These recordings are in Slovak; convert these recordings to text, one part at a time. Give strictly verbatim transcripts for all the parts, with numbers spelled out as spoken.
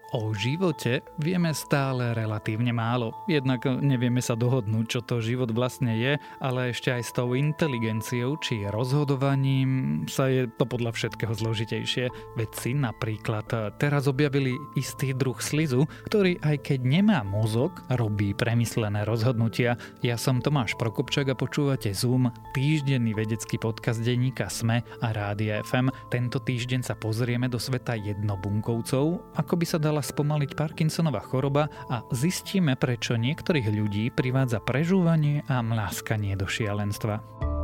O živote vieme stále relatívne málo. Jednak nevieme sa dohodnúť, čo to život vlastne je, ale ešte aj s tou inteligenciou či rozhodovaním sa je to podľa všetkého zložitejšie. Vedci napríklad teraz objavili istý druh slizu, ktorý aj keď nemá mozog, robí premyslené rozhodnutia. Ja som Tomáš Prokopčák a počúvate Zoom, týždenný vedecký podcast denníka SME a Rádia ef em. Tento týždeň sa pozrieme do sveta jednobunkovcov, ako by sa dala spomaliť Parkinsonova choroba a zistíme, prečo niektorých ľudí privádza prežúvanie a mláskanie do šialenstva.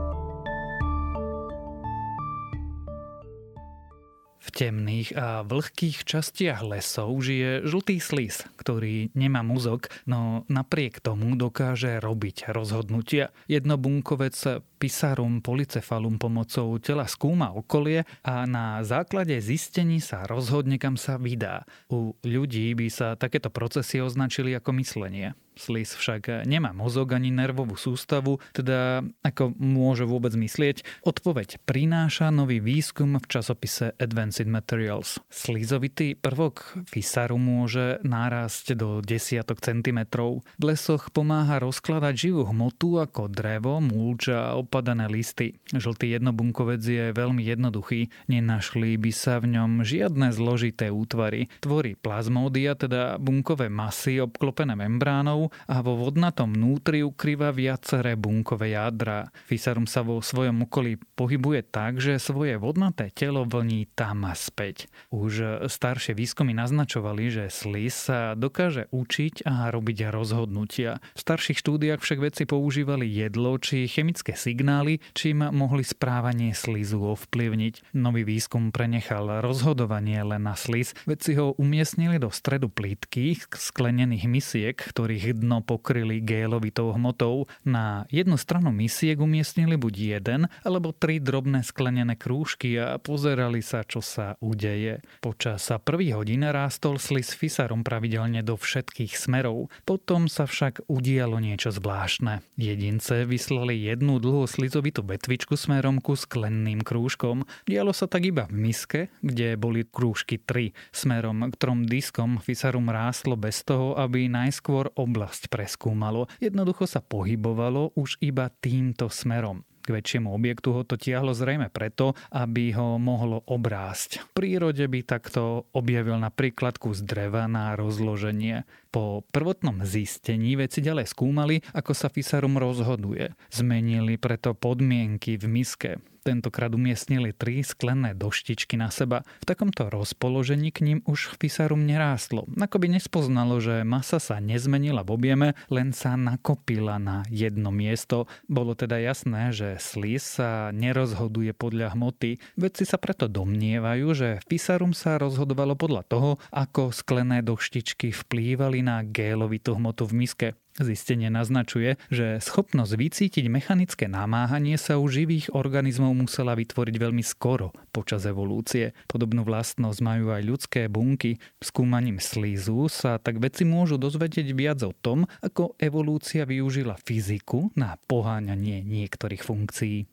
V temných a vlhkých častiach lesov žije žltý sliz, ktorý nemá mozog, no napriek tomu dokáže robiť rozhodnutia. Jednobunkovec Physarum polycephalum pomocou tela skúma okolie a na základe zistení sa rozhodne, kam sa vydá. U ľudí by sa takéto procesy označili ako myslenie. Sliz však nemá mozog ani nervovú sústavu, teda ako môže vôbec myslieť. Odpoveď prináša nový výskum v časopise Advanced Materials. Slizovitý prvok Physarum môže nárasť do desiatok centimetrov. V lesoch pomáha rozkladať živú hmotu ako drevo, múč a opadané listy. Žltý jednobunkovec je veľmi jednoduchý, nenašli by sa v ňom žiadne zložité útvary. Tvorí plazmódia, teda bunkové masy obklopené membránou, a vo vodnatom vnútri ukrýva viaceré bunkové jadrá. Physarum sa vo svojom okolí pohybuje tak, že svoje vodnaté telo vlní tam a späť. Už staršie výskumy naznačovali, že sliz sa dokáže učiť a robiť rozhodnutia. V starších štúdiách však vedci používali jedlo či chemické signály, čím mohli správanie slizu ovplyvniť. Nový výskum prenechal rozhodovanie len na sliz. Vedci ho umiestnili do stredu plytkých sklenených misiek, ktorých dno pokryli gélovitou hmotou. Na jednu stranu misiek umiestnili buď jeden alebo tri drobné sklenené krúžky a pozerali sa, čo sa udeje. Počas prvých hodín rástol sliz Physarum pravidelne do všetkých smerov. Potom sa však udialo niečo zvláštne. Jedince vyslali jednu dlhú slizovitú vetvičku smerom ku sklenným krúžkom. Dialo sa tak iba v miske, kde boli krúžky tri. Smerom k trom diskom Physarum rástlo bez toho, aby najskôr oblasť preskúmalo. Jednoducho sa pohybovalo už iba týmto smerom. K väčšiemu objektu ho to tiahlo zrejme preto, aby ho mohlo obrásť. V prírode by takto objavil napríklad kus dreva na rozloženie. Po prvotnom zistení vedci ďalej skúmali, ako sa Physarum rozhoduje. Zmenili preto podmienky v miske. Tentokrát umiestnili tri sklené doštičky na seba. V takomto rozpoložení k ním už Physarum nerástlo. Ako by nespoznalo, že masa sa nezmenila v objeme, len sa nakopila na jedno miesto. Bolo teda jasné, že sliz sa nerozhoduje podľa hmoty. Vedci sa preto domnievajú, že Physarum sa rozhodovalo podľa toho, ako sklené doštičky vplývali na gélovitú hmotu v miske. Zistenie naznačuje, že schopnosť vycítiť mechanické namáhanie sa u živých organizmov musela vytvoriť veľmi skoro počas evolúcie. Podobnú vlastnosť majú aj ľudské bunky. Skúmaním slizu sa tak vedci môžu dozvedieť viac o tom, ako evolúcia využila fyziku na poháňanie niektorých funkcií.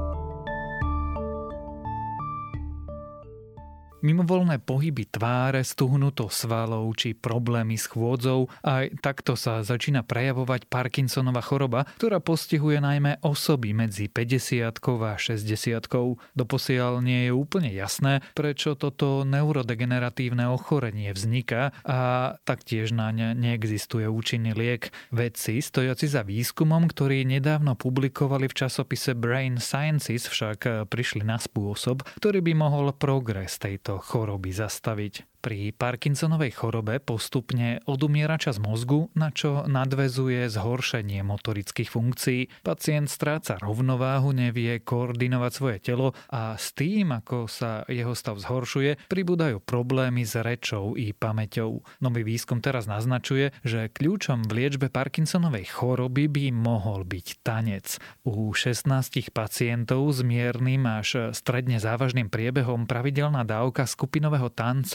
Mimovoľné pohyby tváre, stuhnuto svalov či problémy s chôdzou, aj takto sa začína prejavovať Parkinsonova choroba, ktorá postihuje najmä osoby medzi päťdesiatkou a šesťdesiatkou. Doposiaľ nie je úplne jasné, prečo toto neurodegeneratívne ochorenie vzniká a taktiež naň neexistuje účinný liek. Vedci, stojaci za výskumom, ktorý nedávno publikovali v časopise Brain Sciences, však prišli na spôsob, ktorý by mohol progres tejto choroby zastaviť. Pri Parkinsonovej chorobe postupne odumiera časť mozgu, na čo nadväzuje zhoršenie motorických funkcií. Pacient stráca rovnováhu, nevie koordinovať svoje telo a s tým, ako sa jeho stav zhoršuje, pribúdajú problémy s rečou i pamäťou. Nový výskum teraz naznačuje, že kľúčom v liečbe Parkinsonovej choroby by mohol byť tanec. U šestnástich pacientov s miernym až stredne závažným priebehom pravidelná dávka skupinového tanca s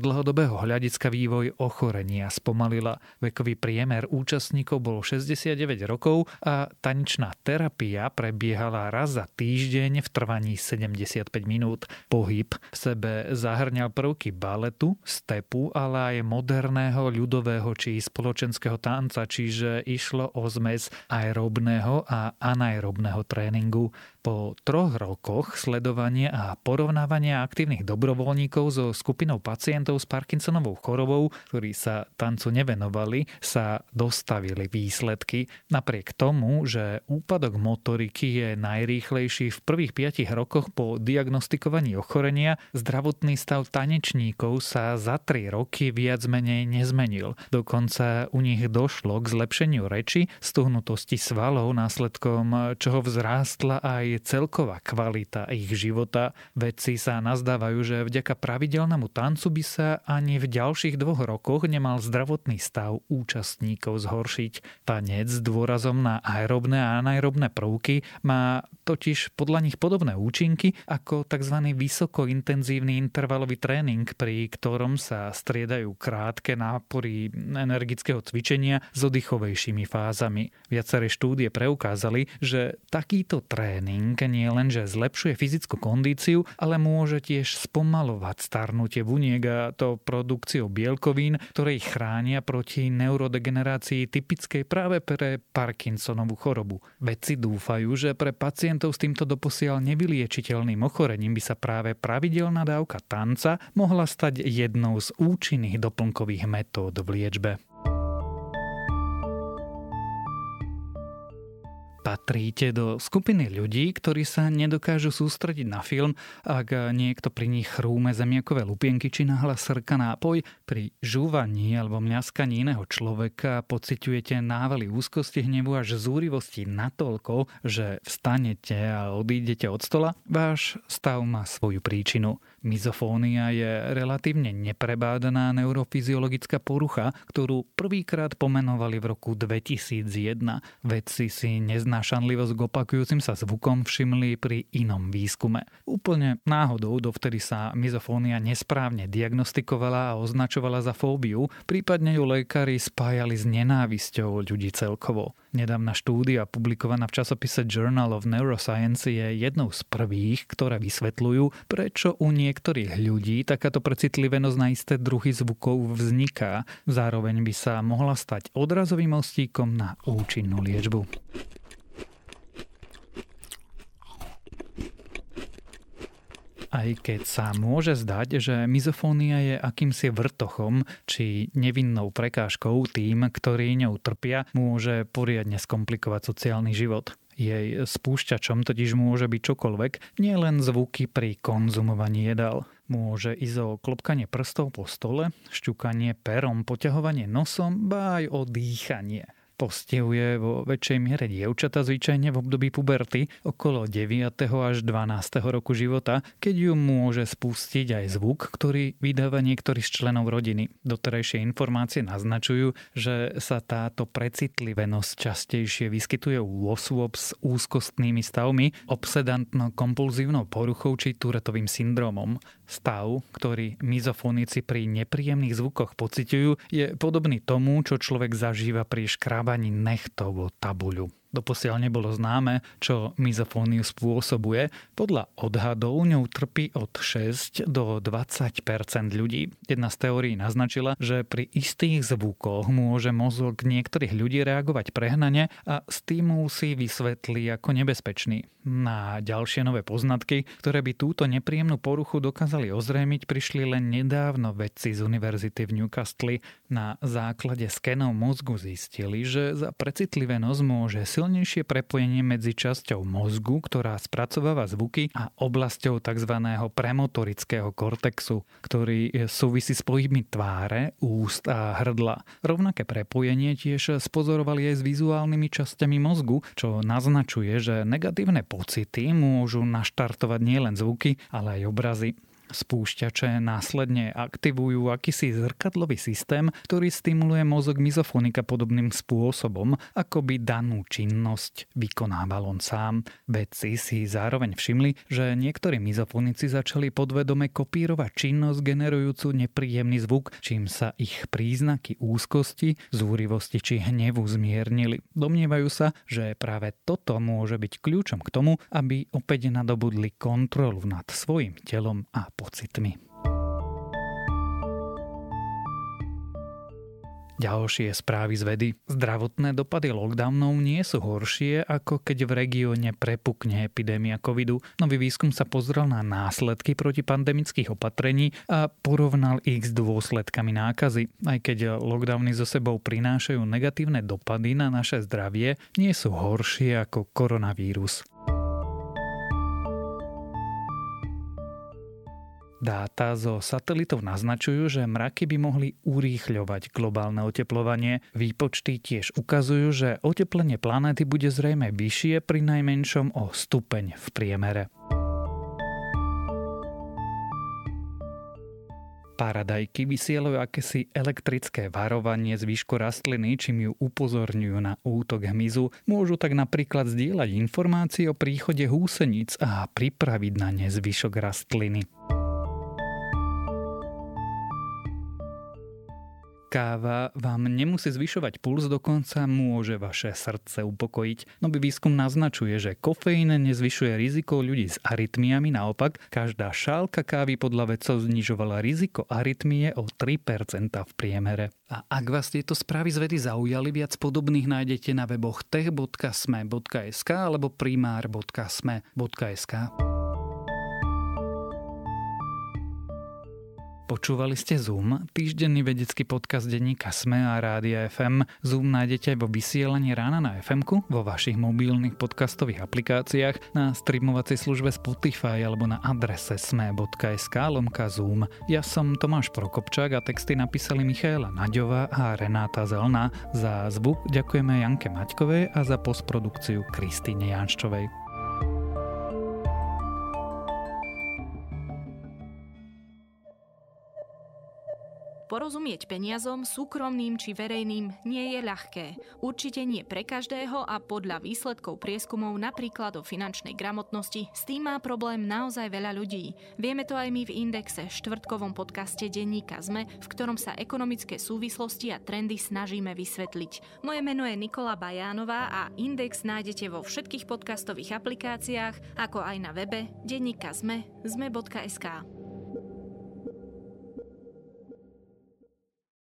dlhodobého hľadiska vývoj ochorenia spomalila. Vekový priemer účastníkov bol šesťdesiatdeväť rokov a tanečná terapia prebiehala raz za týždeň v trvaní sedemdesiatpäť minút. Pohyb v sebe zahrňal prvky baletu, stepu, ale aj moderného, ľudového či spoločenského tanca, čiže išlo o zmes aerobného a anaerobného tréningu. Po troch rokoch sledovania a porovnávania aktívnych dobrovoľníkov so skupinou pacientov s Parkinsonovou chorobou, ktorí sa tancu nevenovali, sa dostavili výsledky. Napriek tomu, že úpadok motoriky je najrýchlejší v prvých piatich rokoch po diagnostikovaní ochorenia, zdravotný stav tanečníkov sa za tri roky viac menej nezmenil. Dokonca u nich došlo k zlepšeniu reči, stuhnutosti svalov, následkom čoho vzrástla aj celková kvalita ich života. Vedci sa nazdávajú, že vďaka pravidelnému tancu by sa ani v ďalších dvoch rokoch nemal zdravotný stav účastníkov zhoršiť. Tanec s dôrazom na aerobné a anaerobné prvky má totiž podľa nich podobné účinky ako tzv. Vysokointenzívny intervalový tréning, pri ktorom sa striedajú krátke nápory energického cvičenia s oddychovejšími fázami. Viaceré štúdie preukázali, že takýto tréning nie len, že zlepšuje fyzickú kondíciu, ale môže tiež spomalovať starnutie buniek, a to produkciou bielkovín, ktoré ich chránia proti neurodegenerácii typickej práve pre Parkinsonovú chorobu. Vedci dúfajú, že pre pacientov s týmto doposiaľ nevyliečiteľným ochorením by sa práve pravidelná dávka tanca mohla stať jednou z účinných doplnkových metód v liečbe. Patríte do skupiny ľudí, ktorí sa nedokážu sústrediť na film, ak niekto pri nich chrúme zemiakové lupienky či nahlas srka nápoj. Pri žúvaní alebo mľaskaní iného človeka pociťujete návaly úzkosti, hnevu až zúrivosti natoľko, že vstanete a odídete od stola. Váš stav má svoju príčinu. Mizofónia je relatívne neprebádaná neurofyziologická porucha, ktorú prvýkrát pomenovali v roku dvetisícjeden. Vedci si neznášanlivosť k opakujúcim sa zvukom všimli pri inom výskume. Úplne náhodou dovtedy sa mizofónia nesprávne diagnostikovala a označovala za fóbiu, prípadne ju lekári spájali s nenávisťou ľudí celkovo. Nedávna štúdia publikovaná v časopise Journal of Neuroscience je jednou z prvých, ktoré vysvetľujú, prečo u niektorých ľudí takáto precitlivenosť na isté druhy zvukov vzniká. Zároveň by sa mohla stať odrazovým mostíkom na účinnú liečbu. Aj keď sa môže zdať, že mizofónia je akýmsi vrtochom či nevinnou prekážkou, tým, ktorí ňou trpia, môže poriadne skomplikovať sociálny život. Jej spúšťačom totiž môže byť čokoľvek, nielen zvuky pri konzumovaní jedál. Môže ísť o klopkanie prstov po stole, šťukanie perom, poťahovanie nosom, ba aj o dýchanie. Postihuje vo väčšej miere dievčatá zvyčajne v období puberty okolo deviateho až dvanásteho roku života, keď ju môže spustiť aj zvuk, ktorý vydáva niektorý z členov rodiny. Doterajšie informácie naznačujú, že sa táto precitlivenosť častejšie vyskytuje u osôb s úzkostnými stavmi, obsedantno-kompulzívnou poruchou či Tourettovým syndromom. Stav, ktorý mizofonici pri nepríjemných zvukoch pociťujú, je podobný tomu, čo človek zažíva pri škrábaní nechtov o tabuľu. Doposiaľ nebolo známe, čo mizofóniu spôsobuje. Podľa odhadov ňou trpí od šesť do dvadsať percent ľudí. Jedna z teórií naznačila, že pri istých zvukoch môže mozog niektorých ľudí reagovať prehnane a stimul si vysvetlí ako nebezpečný. Na ďalšie nové poznatky, ktoré by túto nepríjemnú poruchu dokázali ozrejmiť, prišli len nedávno vedci z univerzity v Newcastle. Na základe skenov mozgu zistili, že za precitlivenosť môže silnejšie prepojenie medzi časťou mozgu, ktorá spracováva zvuky, a oblasťou tzv. Premotorického kortexu, ktorý súvisí s pohybmi tváre, úst a hrdla. Rovnaké prepojenie tiež spozorovali aj s vizuálnymi časťami mozgu, čo naznačuje, že negatívne pocity môžu naštartovať nielen zvuky, ale aj obrazy. Spúšťače následne aktivujú akýsi zrkadlový systém, ktorý stimuluje mozog mizofónika podobným spôsobom, ako by danú činnosť vykonával on sám. Vedci si zároveň všimli, že niektorí mizofonici začali podvedome kopírovať činnosť generujúcu nepríjemný zvuk, čím sa ich príznaky úzkosti, zúrivosti či hnevu zmiernili. Domnievajú sa, že práve toto môže byť kľúčom k tomu, aby opäť nadobudli kontrolu nad svojim telom a pocitmi. Ďalšie správy z vedy. Zdravotné dopady lockdownov nie sú horšie, ako keď v regióne prepukne epidémia covidu. Nový výskum sa pozrel na následky protipandemických opatrení a porovnal ich s dôsledkami nákazy. Aj keď lockdowny so sebou prinášajú negatívne dopady na naše zdravie, nie sú horšie ako koronavírus. Dáta zo satelitov naznačujú, že mraky by mohli urýchľovať globálne oteplovanie. Výpočty tiež ukazujú, že oteplenie planéty bude zrejme vyššie pri najmenšom o stupeň v priemere. Paradajky vysielajú akési elektrické varovanie z výšku rastliny, čím ju upozorňujú na útok hmyzu. Môžu tak napríklad zdieľať informácie o príchode húseníc a pripraviť na ne zvyšok rastliny. Káva vám nemusí zvyšovať puls, dokonca môže vaše srdce upokojiť. Nový výskum naznačuje, že kofeín nezvyšuje riziko ľudí s arytmiami, naopak každá šálka kávy podľa vedcov znižovala riziko arytmie o tri percentá v priemere. A ak vás tieto správy z vedy zaujali, viac podobných nájdete na weboch tech bodka es em e bodka es ká alebo primár bodka es em e bodka es ká. Počúvali ste Zoom, týždenný vedecký podcast denníka es em e a Rádia ef em. Zoom nájdete aj vo vysielaní rána na ef emku, vo vašich mobilných podcastových aplikáciách, na streamovacej službe Spotify alebo na adrese es em e bodka es ká lomka Zoom. Ja som Tomáš Prokopčák a texty napísali Michaela Naďová a Renáta Zelná. Za zvuk ďakujeme Janke Maťkovej a za postprodukciu Kristýne Janščovej. Porozumieť peniazom, súkromným či verejným, nie je ľahké. Určite nie pre každého a podľa výsledkov prieskumov napríklad o finančnej gramotnosti s tým má problém naozaj veľa ľudí. Vieme to aj my v Indexe, štvrtkovom podcaste denníka es em e, v ktorom sa ekonomické súvislosti a trendy snažíme vysvetliť. Moje meno je Nikola Bajánová a Index nájdete vo všetkých podcastových aplikáciách, ako aj na webe denníka es em e zet em e bodka es ká.